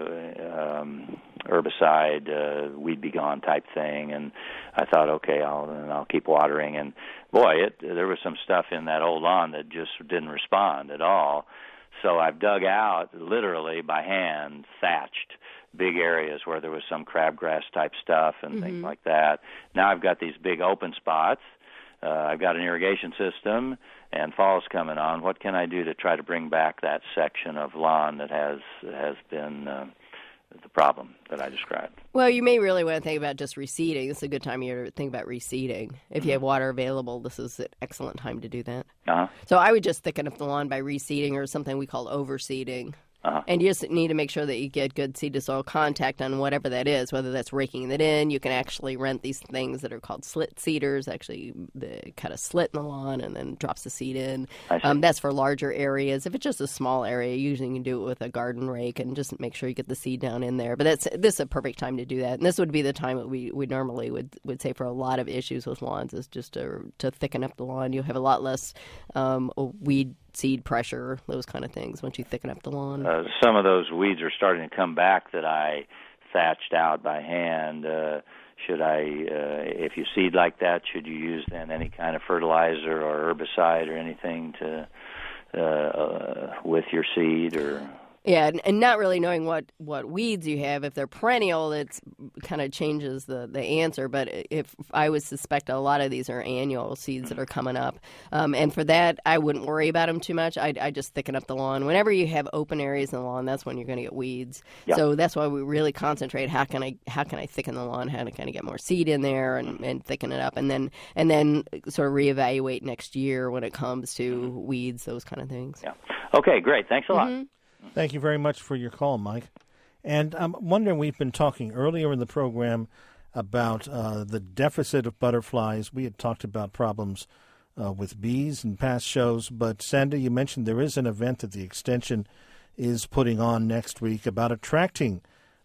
uh, um, herbicide, uh, weed be gone type thing, and I thought, okay, I'll and I'll keep watering. And boy, it there was some stuff in that old lawn that just didn't respond at all. So I've dug out, literally by hand, thatched big areas where there was some crabgrass type stuff and mm-hmm. things like that. Now I've got these big open spots. Uh, I've got an irrigation system, and fall's coming on. What can I do to try to bring back that section of lawn that has has been uh, the problem that I described? Well, you may really want to think about just reseeding. This is a good time of year to think about reseeding. If mm-hmm. you have water available, this is an excellent time to do that. Uh-huh. So I would just thicken up the lawn by reseeding or something we call overseeding. Uh-huh. And you just need to make sure that you get good seed-to-soil contact on whatever that is, whether that's raking it in. You can actually rent these things that are called slit seeders. Actually, they cut a slit in the lawn and then drops the seed in. Um, that's for larger areas. If it's just a small area, usually you can do it with a garden rake and just make sure you get the seed down in there. But that's this is a perfect time to do that. And this would be the time that we, we normally would, would say for a lot of issues with lawns is just to, to thicken up the lawn. You'll have a lot less um, weed seed pressure, those kind of things, once you thicken up the lawn. Uh, some of those weeds are starting to come back that I thatched out by hand. Uh, should I, uh, if you seed like that, should you use then any kind of fertilizer or herbicide or anything to uh, uh, with your seed? Or Yeah, and, and not really knowing what, what weeds you have. If they're perennial, it kind of changes the, the answer. But if I would suspect a lot of these are annual seeds that are coming up. Um, and for that, I wouldn't worry about them too much. I'd, I'd just thicken up the lawn. Whenever you have open areas in the lawn, that's when you're going to get weeds. Yeah. So that's why we really concentrate, how can I how can I thicken the lawn? How to kind of get more seed in there and, and thicken it up? And then and then sort of reevaluate next year when it comes to weeds, those kind of things. Yeah. Okay, great. Thanks a lot. Mm-hmm. Thank you very much for your call, Mike. And I'm wondering, we've been talking earlier in the program about uh, the deficit of butterflies. We had talked about problems uh, with bees in past shows, but Sandy, you mentioned there is an event that the Extension is putting on next week about attracting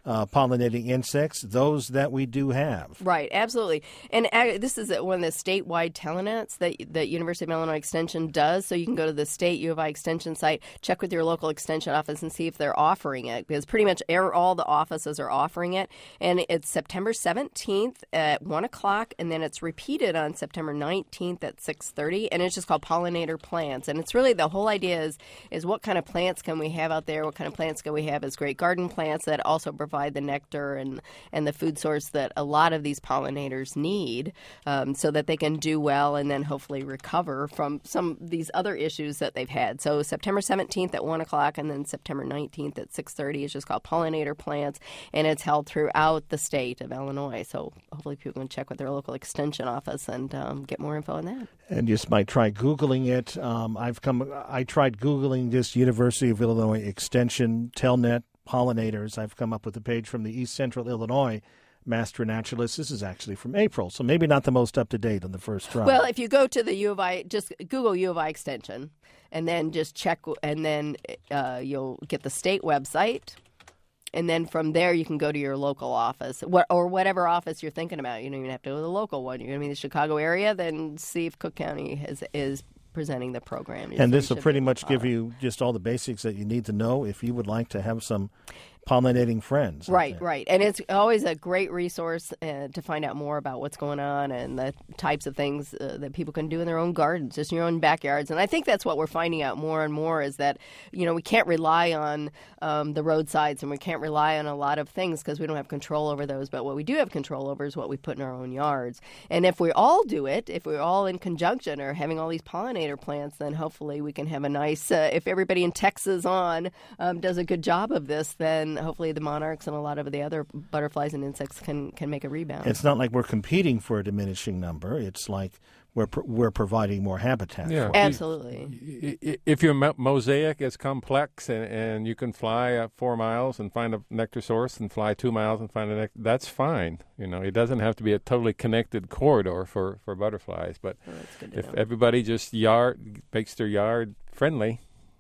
uh, pollinating insects, those that we do have. Right, absolutely. And uh, this is one of the statewide telnets that the University of Illinois Extension does. So you can go to the state U of I Extension site, check with your local extension office and see if they're offering it, because pretty much all the offices are offering it. And it's September seventeenth at one o'clock, and then it's repeated on September nineteenth at six thirty, and it's just called Pollinator Plants. And it's really the whole idea is, is what kind of plants can we have out there? What kind of plants can we have as great garden plants that also provide the nectar and, and the food source that a lot of these pollinators need, um, so that they can do well and then hopefully recover from some of these other issues that they've had. So September seventeenth at one o'clock and then September nineteenth at six thirty is just called Pollinator Plants, and it's held throughout the state of Illinois. So hopefully people can check with their local extension office and um, get more info on that. And you just might try Googling it. Um, I've come. I tried Googling this University of Illinois Extension Telnet pollinators. I've come up with a page from the East Central Illinois Master Naturalist. This is actually from April, so maybe not the most up to date on the first try. Well, if you go to the U of I, just Google U of I Extension, and then just check, and then uh, you'll get the state website. And then from there, you can go to your local office or whatever office you're thinking about. You don't even have to go to the local one. You're going to be in the Chicago area, then see if Cook County has, is presenting the program. And this will pretty much give you just all the basics that you need to know if you would like to have some pollinating friends. Right, right. And it's always a great resource uh, to find out more about what's going on and the types of things uh, that people can do in their own gardens, just in your own backyards. And I think that's what we're finding out more and more is that, you know, we can't rely on um, the roadsides and we can't rely on a lot of things because we don't have control over those. But what we do have control over is what we put in our own yards. And if we all do it, if we're all in conjunction or having all these pollinator plants, then hopefully we can have a nice, uh, if everybody in Texas on um, does a good job of this, then hopefully the monarchs and a lot of the other butterflies and insects can, can make a rebound. It's not like we're competing for a diminishing number. It's like we're we're providing more habitat. Yeah, for absolutely. If your mosaic is complex and, and you can fly uh, four miles and find a nectar source and fly two miles and find a nectar, that's fine. You know, it doesn't have to be a totally connected corridor for, for butterflies. But oh, if know. everybody just yard makes their yard friendly,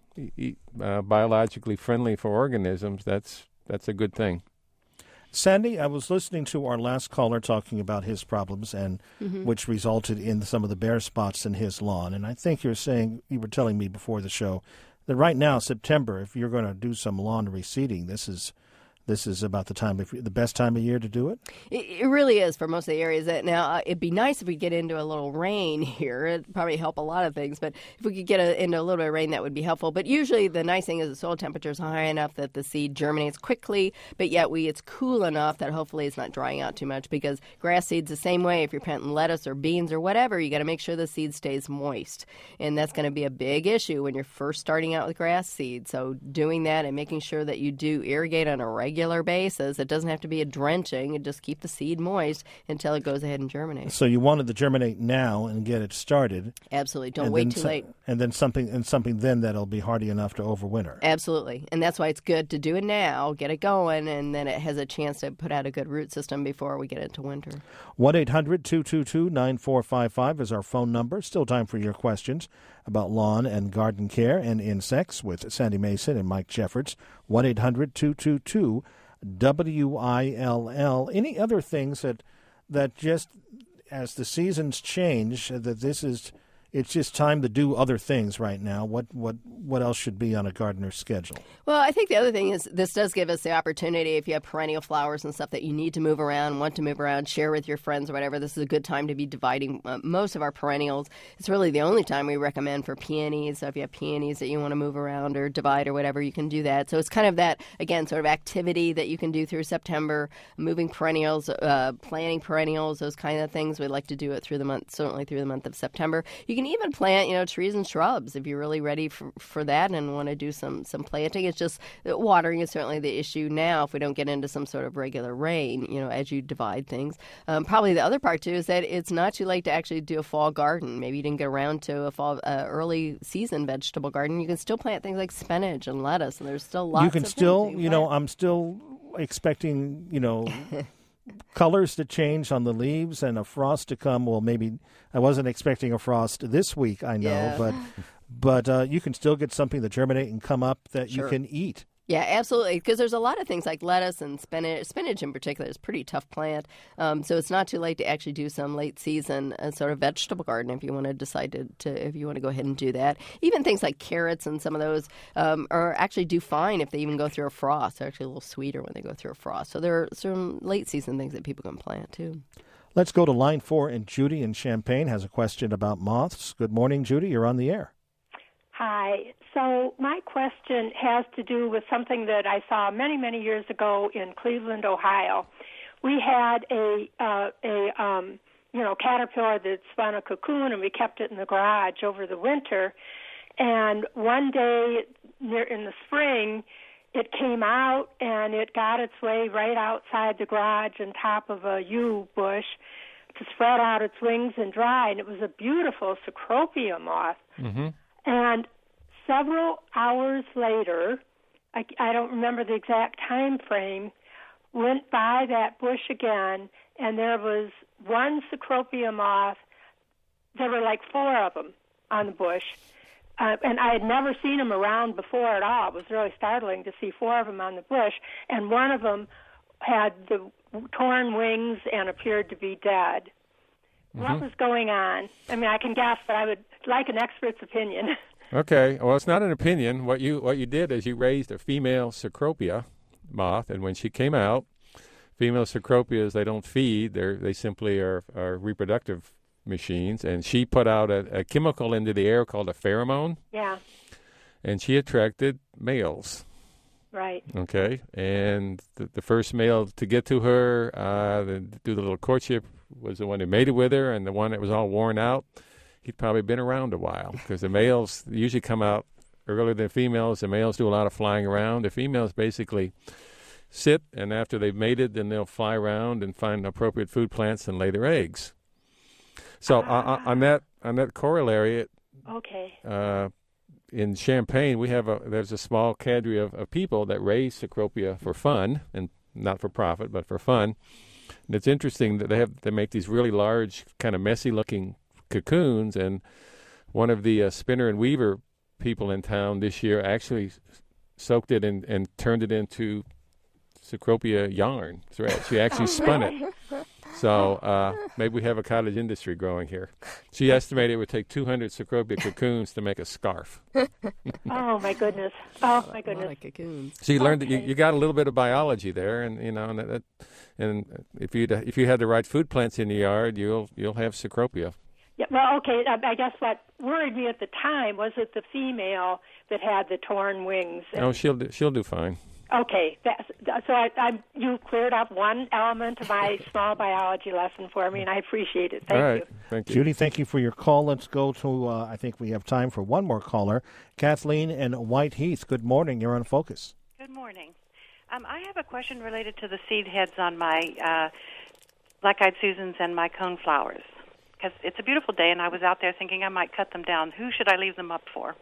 uh, biologically friendly for organisms, that's that's a good thing. Sandy, I was listening to our last caller talking about his problems, and mm-hmm. which resulted in some of the bare spots in his lawn. And I think you're saying, you were telling me before the show, that right now, September, if you're going to do some lawn reseeding, this is this is about the time, the best time of year to do it? It, it really is for most of the areas. That now, uh, it'd be nice if we get into a little rain here. It'd probably help a lot of things. But if we could get a, into a little bit of rain, that would be helpful. But usually the nice thing is the soil temperature is high enough that the seed germinates quickly, but yet we it's cool enough that hopefully it's not drying out too much, because grass seeds the same way. If you're planting lettuce or beans or whatever, you got to make sure the seed stays moist. And that's going to be a big issue when you're first starting out with grass seed. So doing that and making sure that you do irrigate on a regular basis. It doesn't have to be a drenching. And just keep the seed moist until it goes ahead and germinates. So you wanted to germinate now and get it started. Absolutely. Don't wait too so, late. And then something and something then that'll be hardy enough to overwinter. Absolutely. And that's why it's good to do it now, get it going, and then it has a chance to put out a good root system before we get into winter. one eight hundred two two two nine four five five is our phone number. Still time for your questions about lawn and garden care and insects with Sandy Mason and Mike Jeffords. one eight hundred two two two W I L L. Any other things that that just as the seasons change, that this is it's just time to do other things right now? What what what else should be on a gardener's schedule? Well, I think the other thing is this does give us the opportunity, if you have perennial flowers and stuff that you need to move around, want to move around, share with your friends or whatever, this is a good time to be dividing uh, most of our perennials. It's really the only time we recommend for peonies. So if you have peonies that you want to move around or divide or whatever, you can do that. So it's kind of that, again, sort of activity that you can do through September, moving perennials, uh, planting perennials, those kind of things. We'd like to do it through the month, certainly through the month of September. You can even plant, you know, trees and shrubs if you're really ready for, for that and want to do some, some planting. It's just watering is certainly the issue now if we don't get into some sort of regular rain, you know, as you divide things. Um, probably the other part, too, is that it's not too late to actually do a fall garden. Maybe you didn't get around to a fall uh, early season vegetable garden. You can still plant things like spinach and lettuce, and there's still lots you can of still, things you, you know, I'm still expecting, you know, colors to change on the leaves and a frost to come. Well, maybe I wasn't expecting a frost this week, I know, yeah. but but uh, you can still get something to germinate and come up that sure. you can eat. Yeah, absolutely. Because there's a lot of things like lettuce and spinach. Spinach in particular is a pretty tough plant. Um, so it's not too late to actually do some late season uh, sort of vegetable garden if you want to decide to, to if you want to go ahead and do that. Even things like carrots and some of those um, are actually do fine if they even go through a frost. They're actually a little sweeter when they go through a frost. So there are some late season things that people can plant too. Let's go to line four, and Judy in Champaign has a question about moths. Good morning, Judy. You're on the air. Hi. So my question has to do with something that I saw many, many years ago in Cleveland, Ohio. We had a uh, a um, you know caterpillar that spun a cocoon, and we kept it in the garage over the winter. And one day, near in the spring, it came out and it got its way right outside the garage on top of a yew bush to spread out its wings and dry. And it was a beautiful Cecropia moth. Mm-hmm. And several hours later, I, I don't remember the exact time frame, went by that bush again, and there was one Cecropia moth. There were like four of them on the bush. Uh, and I had never seen them around before at all. It was really startling to see four of them on the bush. And one of them had the torn wings and appeared to be dead. Mm-hmm. What was going on? I mean, I can guess, but I would like an expert's opinion. Okay. Well, it's not an opinion. What you what you did is you raised a female Cecropia moth, and when she came out, female Cecropias, they don't feed. They they simply are, are reproductive machines, and she put out a, a chemical into the air called a pheromone. Yeah. And she attracted males. Right. Okay. And the, the first male to get to her, uh, the, do the little courtship, was the one who mated with her, and the one that was all worn out, he'd probably been around a while, because the males usually come out earlier than females. The males do a lot of flying around. The females basically sit, and after they've mated, then they'll fly around and find appropriate food plants and lay their eggs. So uh, on that on that corollary, okay. Uh, in Champaign, we have a there's a small cadre of, of people that raise Cecropia for fun, and not for profit, but for fun. And it's interesting that they have they make these really large, kind of messy looking cocoons, and one of the uh, spinner and weaver people in town this year actually soaked it and, and turned it into Cecropia yarn thread. She actually spun it. So uh, maybe we have a cottage industry growing here. She estimated it would take two hundred Cecropia cocoons to make a scarf. Oh, my goodness. Oh, my goodness. A lot of cocoons. So you learned okay. that you, you got a little bit of biology there, and you know, and, that, and if you if you had the right food plants in the yard, you'll you'll have Cecropia. Yeah, well, okay, I guess what worried me at the time was it the female that had the torn wings. Oh, she'll do, she'll do fine. Okay, that's, so I, I, you cleared up one element of my small biology lesson for me, and I appreciate it. Thank All right. you. Thank you. Judy, thank you for your call. Let's go to, uh, I think we have time for one more caller. Kathleen in Whiteheath, good morning. You're on Focus. Good morning. Um, I have a question related to the seed heads on my uh, black-eyed Susans and my coneflowers. Because it's a beautiful day, and I was out there thinking I might cut them down. Who should I leave them up for?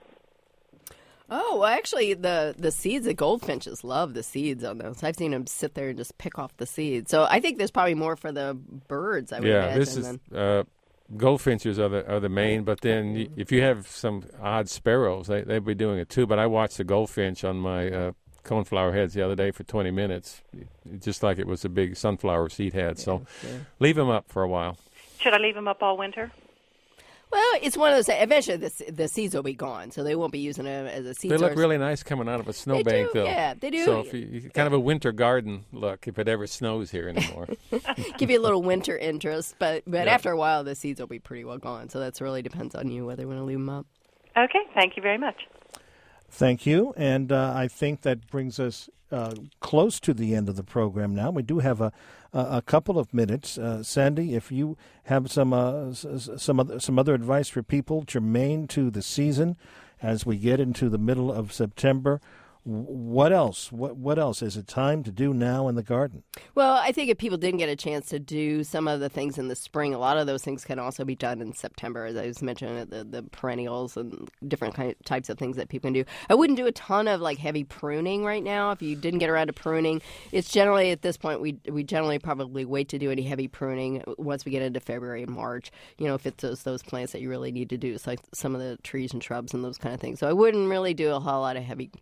Oh, well, actually, the, the seeds, the goldfinches love the seeds on those. I've seen them sit there and just pick off the seeds. So I think there's probably more for the birds, I would yeah, imagine. this is than... uh, goldfinches are the are the main, but then y- if you have some odd sparrows, they they'd be doing it too. But I watched the goldfinch on my uh, coneflower heads the other day for twenty minutes, just like it was a big sunflower seed head. Yeah, so yeah. leave them up for a while. Should I leave them up all winter? Well, it's one of those. Eventually, the the seeds will be gone, so they won't be using them as a seed They source. look really nice coming out of a snowbank, They do, though. yeah, they do. So if you, you kind of a winter garden look, if it ever snows here anymore. Give you a little winter interest, but but Yeah. after a while, the seeds will be pretty well gone. So that really depends on you whether you want to leave them up. Okay, thank you very much. Thank you. And uh, I think that brings us uh, close to the end of the program now. We do have a, a, a couple of minutes. Uh, Sandy, if you have some uh, some other, some other advice for people germane to the season as we get into the middle of September, what else? What what else is it time to do now in the garden? Well, I think if people didn't get a chance to do some of the things in the spring, a lot of those things can also be done in September, as I was mentioning, the, the perennials and different kind of types of things that people can do. I wouldn't do a ton of like heavy pruning right now. If you didn't get around to pruning, it's generally at this point we we generally probably wait to do any heavy pruning once we get into February and March. You know, if it's those those plants that you really need to do, so like some of the trees and shrubs and those kind of things. So I wouldn't really do a whole lot of heavy pruning right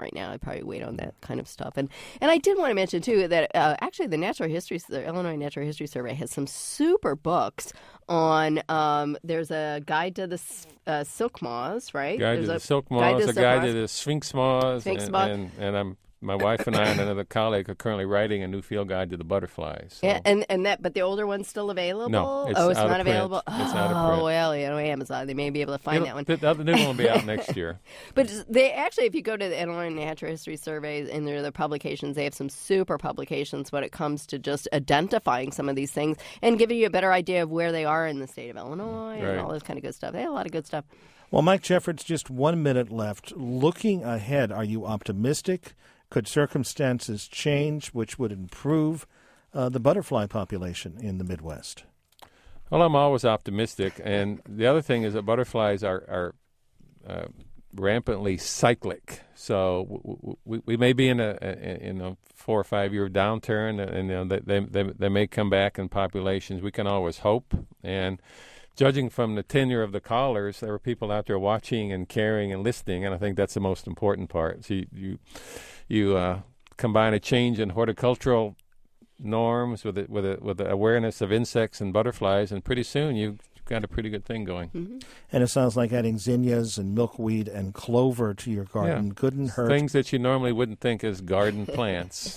right now. I probably wait on that kind of stuff. And and I did want to mention, too, that uh, actually the Natural History, the Illinois Natural History Survey has some super books on, um, there's a guide to the uh, silk moths, right? Guide there's to a the silk moths, guide to a silk guide moths. to the sphinx moths, Sphinx and, moth. and, and I'm my wife and I and another colleague are currently writing a new field guide to the butterflies. So. Yeah, and and that, but the older one's still available. No, it's oh, it's out not of print. available. It's oh, out of print. well, you know, Amazon, they may be able to find It'll, that one. The, the new one will be out next year. But they actually, if you go to the Illinois Natural History Survey and their the publications, they have some super publications when it comes to just identifying some of these things and giving you a better idea of where they are in the state of Illinois Right. and all this kind of good stuff. They have a lot of good stuff. Well, Mike Jeffords, just one minute left. Looking ahead, are you optimistic? Could circumstances change which would improve uh, the butterfly population in the Midwest? Well, I'm always optimistic, and the other thing is that butterflies are, are uh, rampantly cyclic. So w- w- we, we may be in a, a in a four or five year downturn, and you know, they, they they may come back in populations. We can always hope, and judging from the tenure of the callers, there were people out there watching and caring and listening, and I think that's the most important part. So you you, you uh, combine a change in horticultural norms with it, with a, with the awareness of insects and butterflies, and pretty soon you've got a pretty good thing going. Mm-hmm. And it sounds like adding zinnias and milkweed and clover to your garden Yeah. couldn't hurt. Things that you normally wouldn't think as garden plants.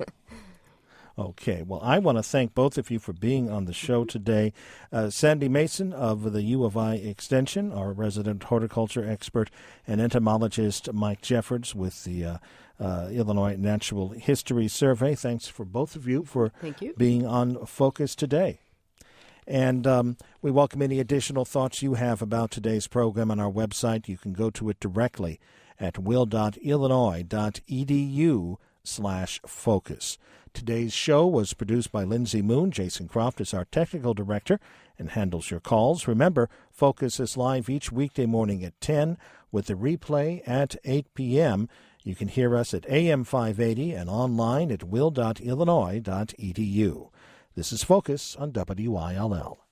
Okay, well, I want to thank both of you for being on the show today. Uh, Sandy Mason of the U of I Extension, our resident horticulture expert, and entomologist Mike Jeffords with the uh, uh, Illinois Natural History Survey. Thanks for both of you for Thank you. being on Focus today. And um, we welcome any additional thoughts you have about today's program on our website. You can go to it directly at will.illinois.edu slash focus. Today's show was produced by Lindsay Moon. Jason Croft is our technical director and handles your calls. Remember, Focus is live each weekday morning at ten with a replay at eight p.m. You can hear us at A M five eighty and online at will dot illinois dot e d u. This is Focus on W I L L.